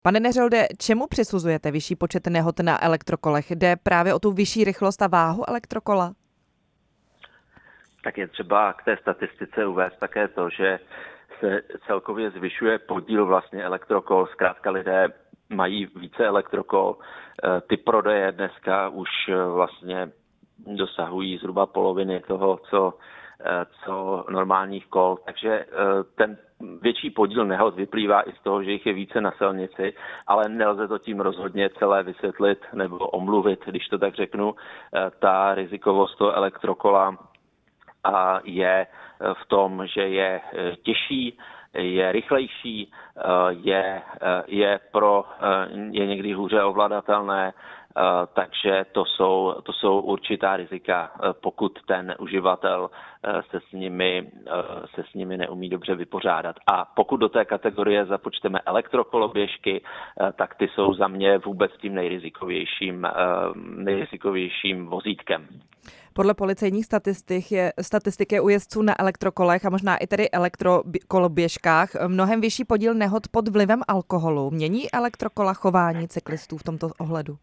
Pane Neřelde, čemu přisuzujete vyšší počet nehod na elektrokolech? Jde právě o tu vyšší rychlost a váhu elektrokola? Tak je třeba k té statistice uvést také to, že se celkově zvyšuje podíl vlastně elektrokol. Zkrátka lidé mají více elektrokol. Ty prodeje dneska už vlastně dosahují zhruba poloviny toho, co normálních kol. Takže ten větší podíl nehod vyplývá i z toho, že jich je více na silnici, ale nelze to tím rozhodně celé vysvětlit nebo omluvit, když to tak řeknu. Ta rizikovost toho elektrokola je v tom, že je těžší, je rychlejší, je někdy hůře ovladatelné, takže to jsou určitá rizika, pokud ten uživatel se s nimi neumí dobře vypořádat. A pokud do té kategorie započteme elektrokoloběžky, tak ty jsou za mě vůbec tím nejrizikovějším vozítkem. Podle policejních statistik je u jezdců na elektrokolech a možná i tedy elektrokoloběžkách mnohem vyšší podíl nehod pod vlivem alkoholu. Mění elektrokola chování cyklistů v tomto ohledu?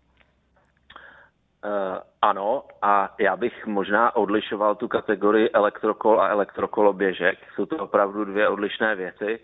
Ano, a já bych možná odlišoval tu kategorii elektrokol a elektrokoloběžek. Jsou to opravdu dvě odlišné věci.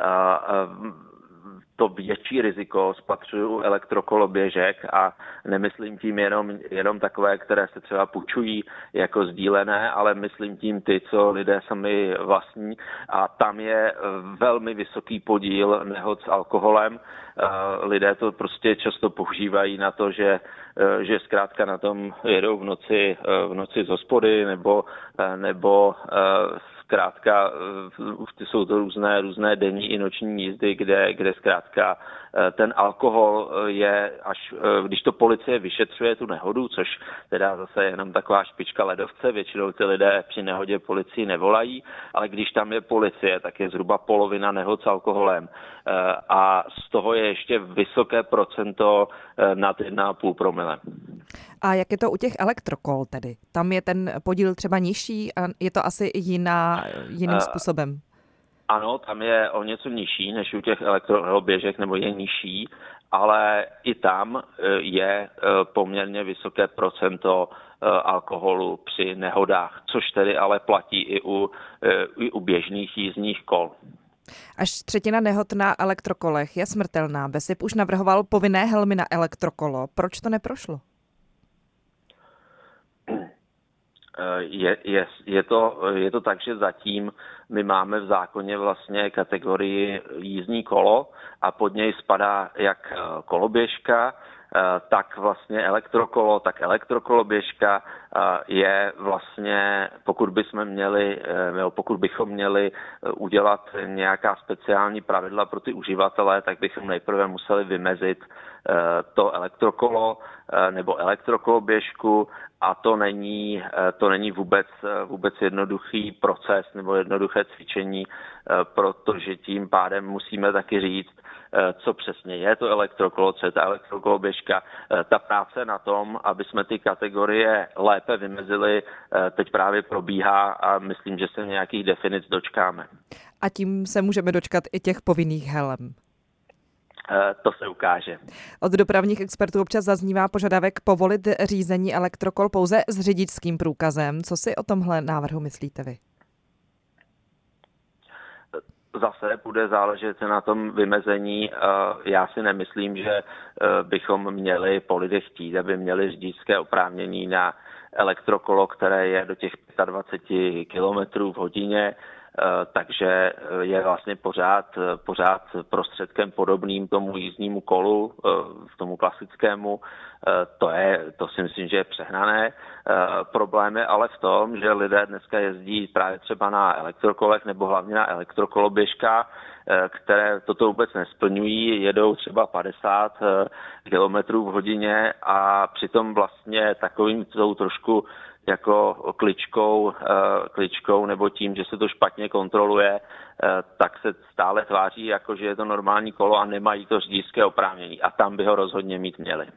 To větší riziko spatřuju u elektrokoloběžek a nemyslím tím jenom takové, které se třeba půjčují jako sdílené, ale myslím tím ty, co lidé sami vlastní, a tam je velmi vysoký podíl nehod s alkoholem. Lidé to prostě často používají na to, že zkrátka na tom jedou v noci z hospody nebo zkrátka jsou to různé denní i noční jízdy, kde zkrátka ten alkohol je, až když to policie vyšetřuje tu nehodu, což teda zase jenom taková špička ledovce, většinou ty lidé při nehodě policii nevolají, ale když tam je policie, tak je zhruba polovina nehod s alkoholem a z toho je ještě vysoké procento nad 1,5 promile. A jak je to u těch elektrokol tedy? Tam je ten podíl třeba nižší a je to asi jiným způsobem? Ano, tam je o něco nižší než u těch elektroběžek, nebo je nižší, ale i tam je poměrně vysoké procento alkoholu při nehodách, což tedy ale platí i u běžných jízdních kol. Až třetina nehod na elektrokolech je smrtelná. BESIP už navrhoval povinné helmy na elektrokolo. Proč to neprošlo? Je to tak, že zatím my máme v zákoně vlastně kategorii jízdní kolo a pod něj spadá jak koloběžka, tak vlastně elektrokolo, tak elektrokoloběžka je vlastně, pokud bychom měli udělat nějaká speciální pravidla pro ty uživatele, tak bychom nejprve museli vymezit to elektrokolo nebo elektrokoloběžku a to není vůbec jednoduchý proces nebo jednoduché cvičení, protože tím pádem musíme taky říct, co přesně je to elektrokolo, co je ta elektrokoloběžka. Ta práce na tom, aby jsme ty kategorie lépe vymezili, teď právě probíhá a myslím, že se nějakých definic dočkáme. A tím se můžeme dočkat i těch povinných helem. To se ukáže. Od dopravních expertů občas zaznívá požadavek povolit řízení elektrokol pouze s řidičským průkazem. Co si o tomhle návrhu myslíte vy? Zase bude záležet na tom vymezení. Já si nemyslím, že bychom měli po lidech chtít, aby měli řidičské oprávnění na elektrokolo, které je do těch 25 km v hodině, takže je vlastně pořád prostředkem podobným tomu jízdnímu kolu, tomu klasickému. To si myslím, že je přehnané. Problém je ale v tom, že lidé dneska jezdí právě třeba na elektrokolech nebo hlavně na elektrokoloběžkách, které toto vůbec nesplňují, jedou třeba 50 km v hodině a přitom vlastně takovým tou trošku jako kličkou nebo tím, že se to špatně kontroluje, tak se stále tváří, jako že je to normální kolo a nemají to řidičské oprávnění a tam by ho rozhodně mít měli.